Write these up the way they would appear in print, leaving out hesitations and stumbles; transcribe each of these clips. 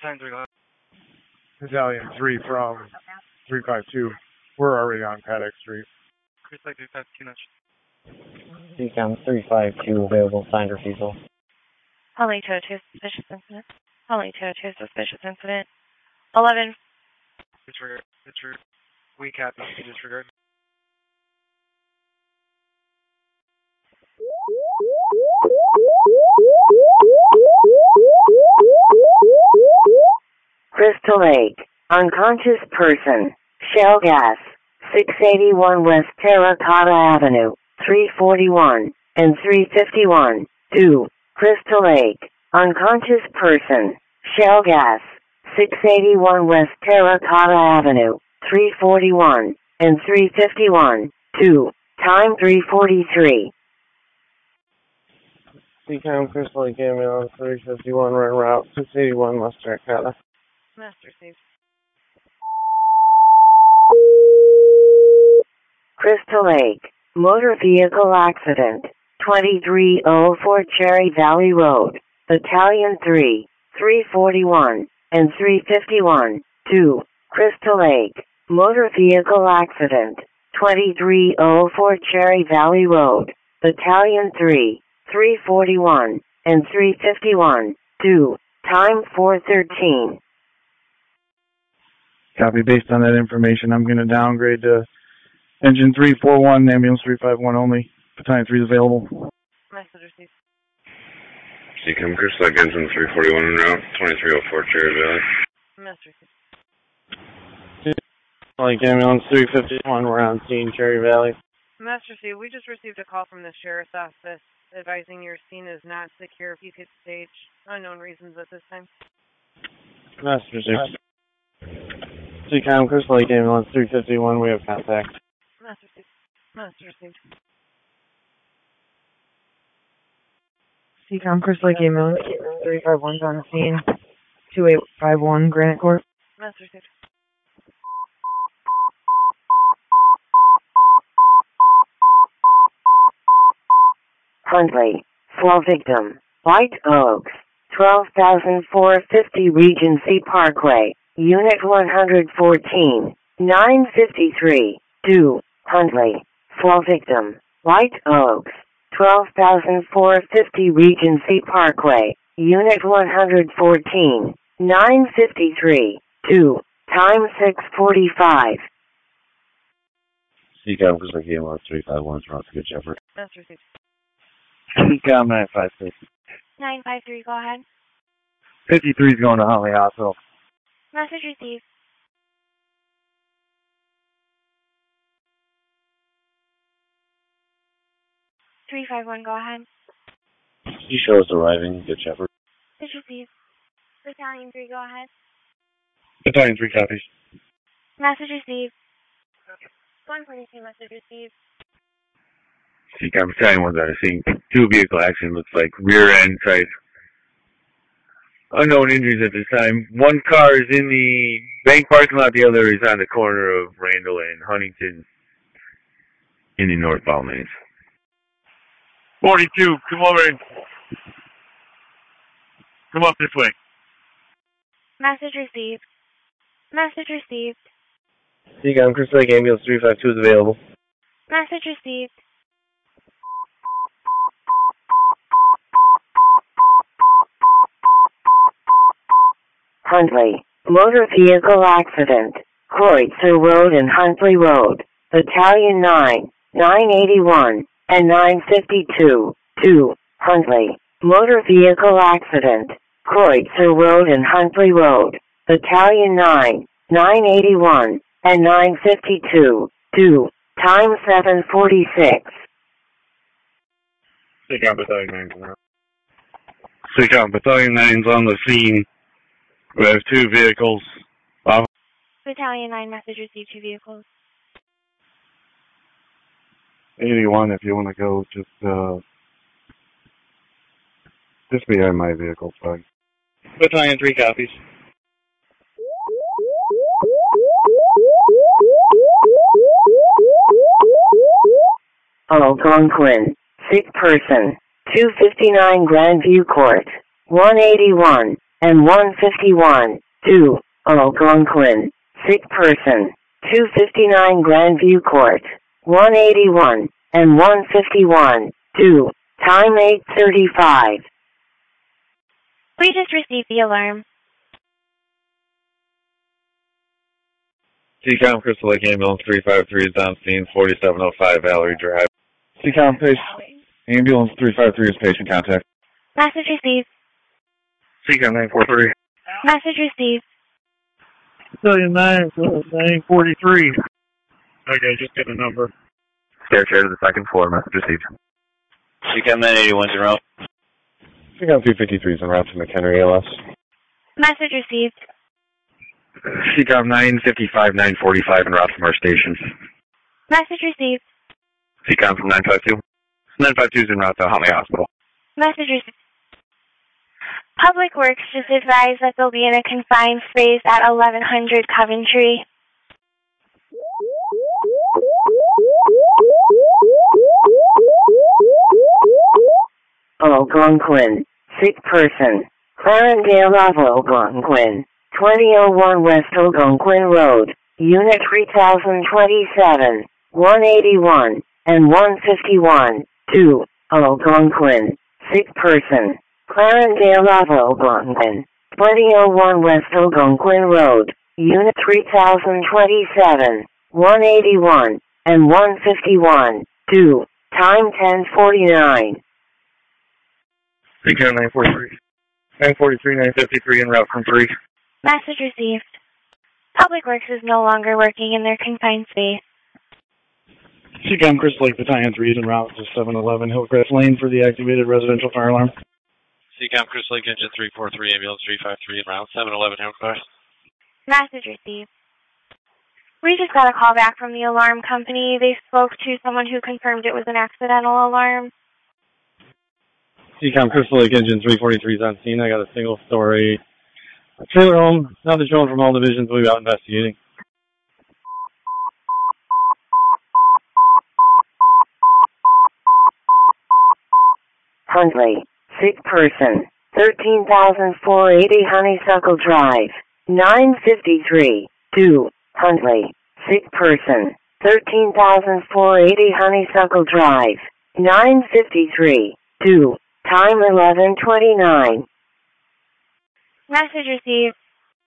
Time 3 left. Battalion 3 from 352. We're already on Paddock Street. Chris Lake 352 Notch. Decom 352 available, signed refusal. Holly 202 suspicious incident. Holly 202 suspicious incident. 11. Disregard. We copy. Disregard. Crystal Lake, unconscious person, shell gas, 681 West Terracotta Avenue, 341 and 351, 2, Crystal Lake, unconscious person, shell gas, 681 West Terracotta Avenue, 341 and 351, 2, time 3:43. Decom Crystal Lake Ambulance 351 run route 681 West Terracotta. Master safe. Crystal Lake, motor vehicle accident, 2304 Cherry Valley Road, Battalion 3, 341 and 351, 2, Crystal Lake, motor vehicle accident, 2304 Cherry Valley Road, Battalion 3, 341 and 351, 2, time 4:13. Copy. Based on that information, I'm going to downgrade to engine 341, ambulance 351 only. Battalion 3 is available. Message received. Decom Crystal Lake engine 341 en route, 2304 Cherry Valley. Message received. Crystal Lake Ambulance 351, we're on scene, Cherry Valley. Master C, we just received a call from the Sheriff's Office advising your scene is not secure. If you could stage unknown reasons at this time. Master C. Decom Crystal Lake Ambulance 351, we have contact. Master C. Master C. Decom Crystal Lake Ambulance 351's on the scene. 2851 Granite Court. Master C. Huntley, fall victim, White Oaks, 12,450 Regency Parkway, Unit 114, 953, 2, Huntley, fall victim, White Oaks, 12,450 Regency Parkway, Unit 114, 953, 2, time 6:45. Decom Crystal Lake Ambulance 351 is route to Good Shepherd. Master C. Decom 956. 953, go ahead. 53 is going to Huntley Hospital. Message received. Three 5-1, go ahead. He shows arriving, Good Shepherd. Message received. Battalion 3, go ahead. Battalion 3 copies. Message received. 142, message received. Decom Battalion 1's on the scene. 2 vehicle accident, looks like rear end side. Unknown injuries at this time. 1 car is in the bank parking lot, the other is on the corner of Randall and Huntington in the northbound lanes. 42, come over in. Come up this way. Message received. Message received. Decom Crystal Lake Ambulance 352 is available. Message received. Huntley, motor vehicle accident, Kreutzer Road and Huntley Road, Battalion 9, 981 and 952, 2, Huntley, motor vehicle accident, Kreutzer Road and Huntley Road, Battalion 9, 981 and 952, 2, time 7:46. Decom Battalion 9's Decom Battalion 9's on the scene. We have 2 vehicles. Battalion 9, message received, 2 vehicles. 81, if you want to go, just behind my vehicle, fine. Battalion 3 copies. Algonquin, sick person, 259 Grandview Court, 181 and 151, 2, Algonquin. Sick person. 259 Grandview Court. 181, and 151, 2, time 8:35. We just received the alarm. CCOM Crystal Lake Ambulance 353 is on scene, 4705 Valerie Drive. CCOM Ambulance 353 is patient contact. Message received. CCOM 943. Message received. Civilian 943. Okay, just get a number. Staircase to the second floor, message received. CCOM 981 is en route. CCOM 253 is en route to McHenry ALS. Message received. CCOM 955, 945 en route from our station. Message received. CCOM from 952. 952 is en route to Huntley Hospital. Message received. Public Works just advised that they'll be in a confined space at 1100 Coventry. Algonquin. Sick person. Clarendale of Algonquin. 2001 West Algonquin Road. Unit 3027. 181 and 151. 2, Algonquin. Sick person. Clarendale of Algonquin. 2001 West Algonquin Road. Unit 3027. 181 and 151. 2, time 10:49. CCOM 943. 943, 953 en route from 3. Message received. Public Works is no longer working in their confined space. CCOM Crystal Lake Battalion 3 is en route to 711 Hillcrest Lane for the activated residential fire alarm. CCOM Crystal Lake Engine 343, Ambulance 353 en route, 711 Hillcrest. Message received. We just got a call back from the alarm company. They spoke to someone who confirmed it was an accidental alarm. CCOM Crystal Lake Engine 343 is on scene. I got a single-story trailer home. Nothing showing from all divisions. We'll be out investigating. Huntley. Sick person. 13,480 Honeysuckle Drive. 953. 2, Huntley. Sick person. 13,480 Honeysuckle Drive. 953. 2, time 11:29. Message received.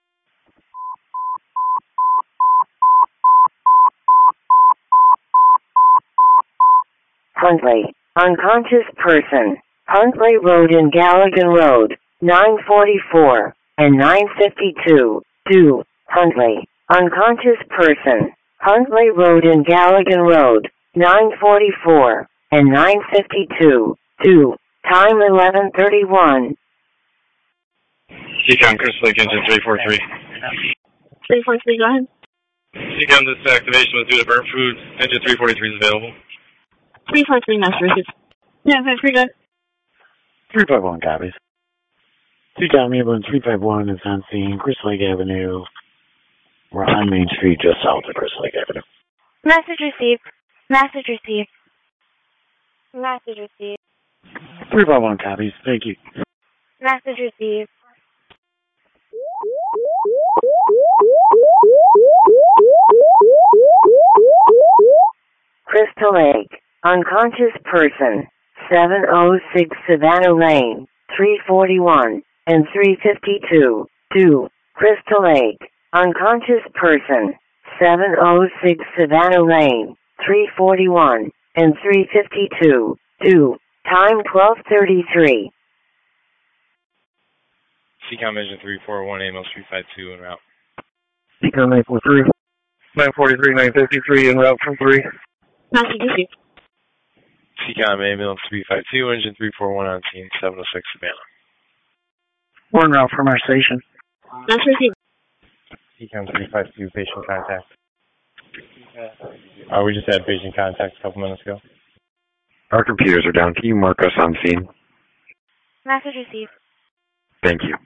Huntley. Unconscious person. Huntley Road and Galligan Road. 944 and 952. 2, Huntley. Unconscious person. Huntley Road and Galligan Road. 944 and 952. 2, time 11:31. CCOM Crystal Lake Engine 343. 343, go ahead. CCOM, this activation was due to burnt food. Engine 343 is available. 343, message received. Yeah, that's pretty good. 351 copies. CCOM Ambulance 351 is on scene, Crystal Lake Avenue. We're on Main Street, just south of Crystal Lake Avenue. Message received. Message received. Message received. 351 copies. Thank you. Message received. Crystal Lake. Unconscious person. 706 Savannah Lane. 341 and 352. 2, Crystal Lake. Unconscious person. 706 Savannah Lane. 341 and 352. 2, time 12:33. CCOM Engine 341, Ambulance 352 en route. CCOM 943. 943, 953 en route from 3. Message received. CCOM Ambulance 352, Engine 341 on scene, 706 Savannah. We're en route from our station. Message received. CCOM 352, patient contact. We just had patient contact a couple minutes ago. Our computers are down. Can you mark us on scene? Message received. Thank you.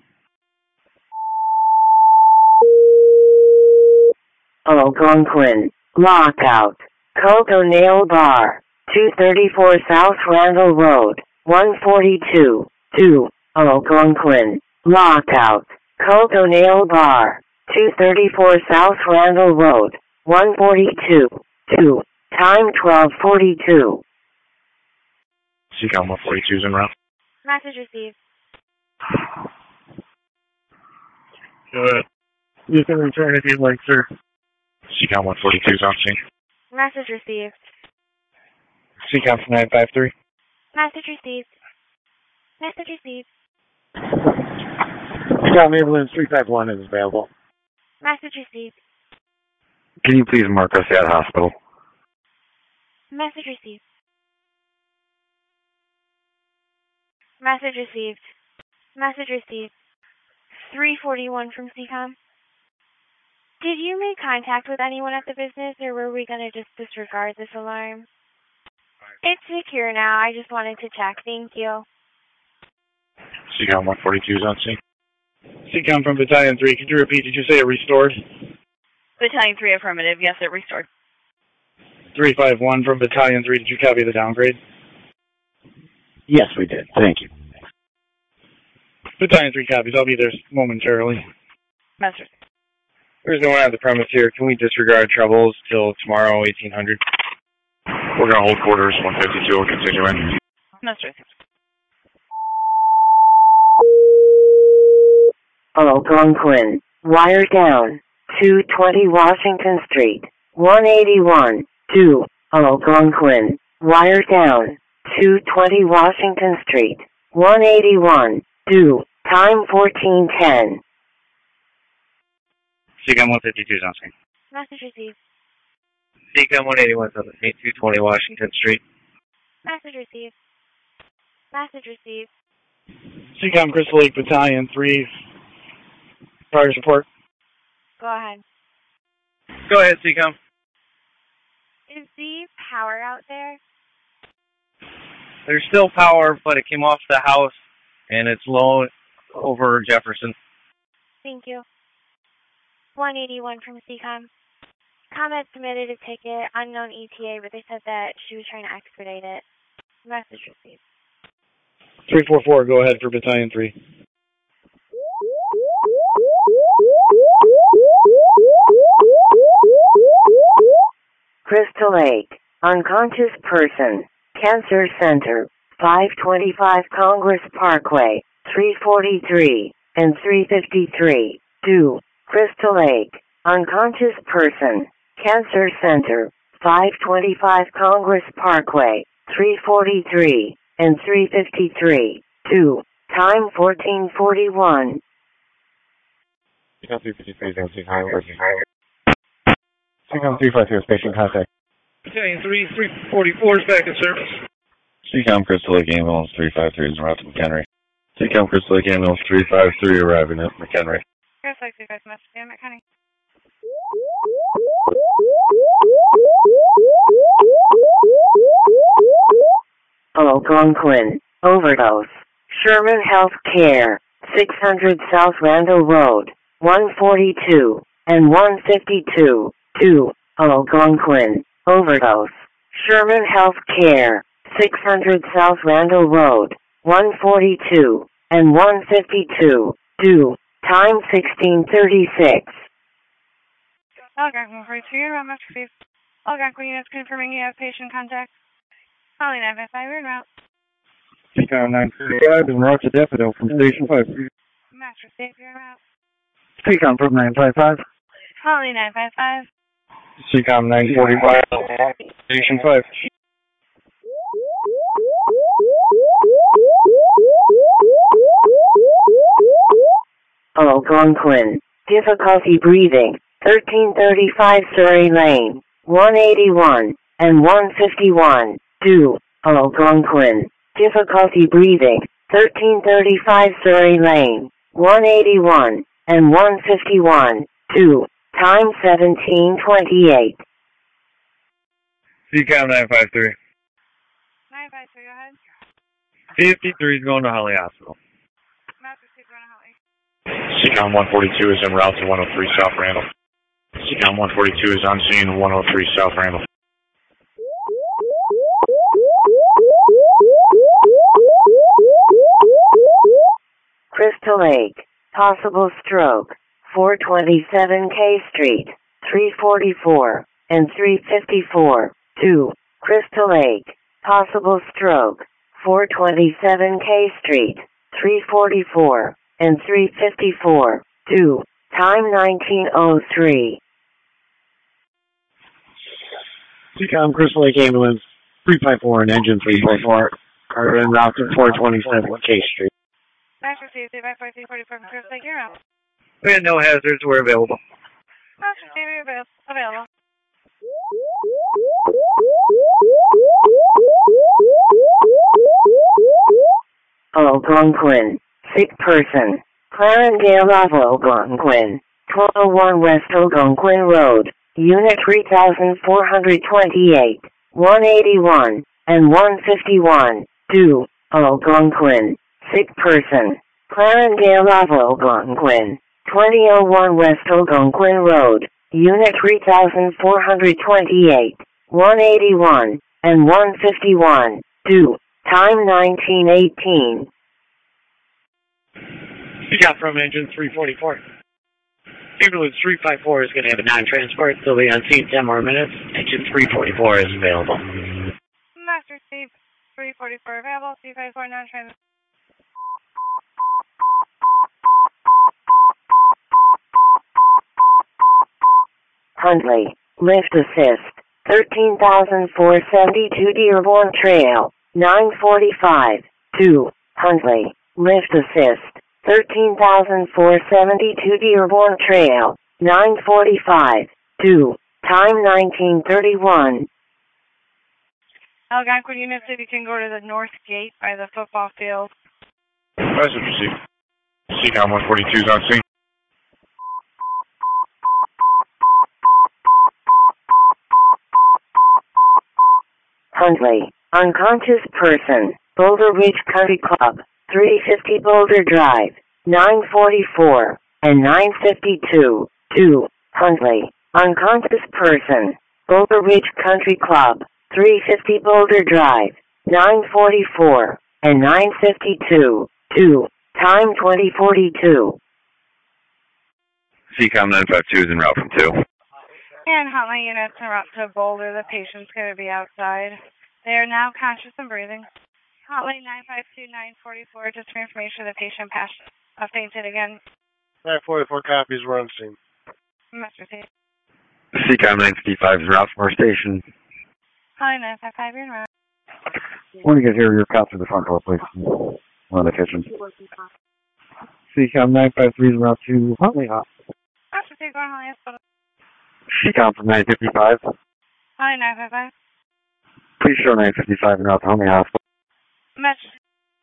Algonquin. Lockout. Coco Nail Bar. 234 South Randall Road. 142. 2, Algonquin. Lockout, Coco Nail Bar, 234 South Randall Road, 142, 2, time 12:42. CCOM 142 is en route. Message received. Go ahead. You can return if you'd like, sir. CCOM 142 is on scene. Message received. CCOM 953. Message received. Message received. CCOM ambulance 351 is available. Message received. Can you please mark us at hospital? Message received. Message received. Message received. 341 from CCOM. Did you make contact with anyone at the business, or were we going to just disregard this alarm? It's secure now. I just wanted to check. Thank you. CCOM 142 is on scene. CCOM from Battalion 3. Could you repeat? Did you say it restored? Battalion 3 affirmative. Yes, it restored. 351 from Battalion 3. Did you copy the downgrade? Yes, we did. Thank you. Battalion 3 copies. I'll be there momentarily. Master. There's no one at the premise here. Can we disregard troubles till tomorrow, 1800? We're going to hold quarters. 152 will continue in. Master. Algonquin, wire down, 220 Washington Street, 181, 2, Algonquin, wire down, 220 Washington Street, 181, 2, time 14:10. CCOM 152 is on screen. Message received. CCOM 181 is on the scene, 220 Washington Street. Message received. Message received. CCOM Crystal Lake Battalion 3. Fire support. Go ahead. Go ahead, CCOM. Is the power out there? There's still power, but it came off the house, and it's low over Jefferson. Thank you. 181 from CCOM. Comment submitted a ticket, unknown ETA, but they said that she was trying to expedite it. Message received. 344, go ahead for Battalion 3. Crystal Lake, unconscious person, Cancer Center, 525 Congress Parkway, 343 and 353, 2, Crystal Lake, unconscious person, Cancer Center, 525 Congress Parkway, 343 and 353, 2, time 14:41. CCOM 353 is on scene. High alert. CCOM 352 station contact. Battalion 3, 344 is back in service. CCOM Crystal Lake Ambulance 353 is en route to McHenry. CCOM Crystal Lake Ambulance 353 arriving at McHenry. Crystal Lake 35 message to McHenry. Algonquin, overdose, Sherman Health Care, 600 South Randall Road, 142 and 152, 2, Algonquin, overdose, Sherman Health Care, 600 South Randall Road, 142 and 152, 2, time 16:36. Algonquin 42, you're on message received. Algonquin units confirming you have patient contact. Calling 955, you're en route. CCOM 955 is en route to Daffodil from Station 5. Master safe, you're en route. CCOM from 955. Calling 955. CCOM 945, Station 5. Algonquin, difficulty breathing, 1335 Surrey Lane, 181 and 151, 2, Algonquin, difficulty breathing, 1335 Surrey Lane, 181 and 151, 2, time 17:28. CCOM 953. 953, go ahead. 53 is going to Holly Hospital. Master safe, going to Holly. CCOM 142 is en route to 103 South Randall. CCOM 142 is on scene 103 South Randall. Crystal Lake. Possible stroke. 427 K Street. 344 and 354. 2. Crystal Lake. Possible stroke. 427 K Street. 344 and 354. 2. Time 1903. Seacom Crystal Lake Ambulance 354 and engine 344 are en route to 427 K Street. Max received 85344 from Crystal Lake, you're out. We had no hazards, we're available. Max received, available. Algonquin. Sick person. Clarendale of Algonquin. 1201 West Algonquin Road. Unit 3428. 181 and 151. 2. Algonquin. Sick person. Clarendale of Algonquin. 2001 West Algonquin Road. Unit 3428. 181 and 151. 2. Time 1918. Seacom from engine 344. Ambulance 354 is going to have a non-transport. They'll be on scene 10 more minutes. Engine 344 is available. Master Steve 344 available. 354 non-transport. Huntley. Lift assist. 13,472 Dearborn Trail. 945. 2. Huntley. Lift assist. 13,472 Dearborn Trail. 945. 2. Time 1931. Algonquin Unit City can go to the north gate by the football field. Message received. Seacom 142 is on scene. Huntley. Unconscious person. Boulder Ridge Country Club. 350 Boulder Drive. 944 and 952. 2. Huntley. Unconscious person. Boulder Ridge Country Club. 350 Boulder Drive. 944 and 952. 2. Time 2042. Seacom 952 is en route from 2. And hotline units en route to Boulder. The patient's going to be outside. They are now conscious and breathing. Hotline 952-944, just for information, the patient passed, fainted again. 944 copies, we're on scene. Master Steve. Seacom 955 is en route from our station. Hotline 955, you're in route. Want to get here, your cop to the front door, please. One of the kitchen. Seacom 953 is en route to Huntley Hospital. Master Steve, going Huntley Hospital. Seacom from 955. Hotline 955. Please show 955 en route to Huntley Hospital. Master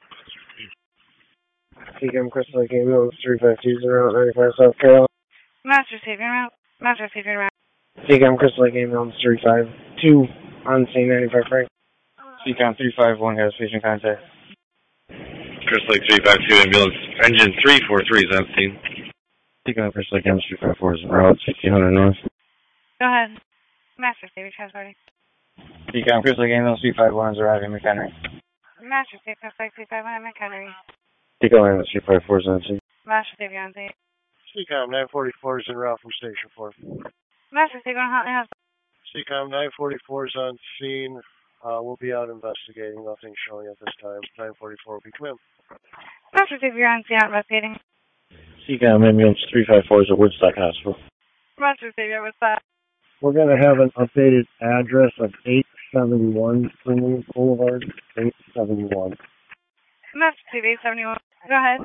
Seacom Crystal Lake Ambulance 352 is en route 95 South Carolina. Master Steve, you're in route. Master Steve, you're in route. Seacom Crystal Lake Ambulance 352 on scene 95 Frank. Seacom 351 has patient contact. Crystal Lake 352 ambulance engine 343 is on scene. Seacom Crystal Lake Ambulance 354 is en route 1600 North. Go ahead. Master Steve, transporting. Seacom Crystal Lake Ambulance 351 is arriving in McHenry. Master Steve, Crystal Lake 351 McHenry. Seacom Ambulance 354 is on scene. Master Steve, you're on scene. Seacom 944 is en route from Station 4. Master Steve, going Huntley Hospital. Seacom 944 is on scene. We'll be out investigating. Nothing showing at this time. 944 will be come in. Master Steve, you're on scene, out investigating. Seacom Ambulance 354 is at Woodstock Hospital. Master Steve, what's that? We're going to have an updated address of 871 Springleaf Boulevard. 871. Master Steve, 871. Go ahead.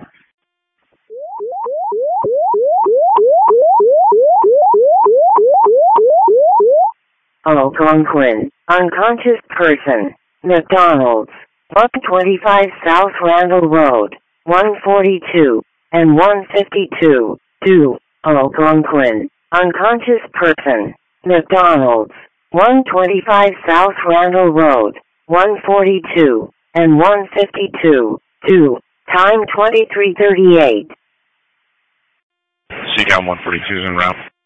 Algonquin. Unconscious person. McDonald's. 125 South Randall Road. 142 and 152. 2. Algonquin. Unconscious person. McDonald's. 125 South Randall Road. 142 and 152. 2. Time 2338. Seacom 142 is en route.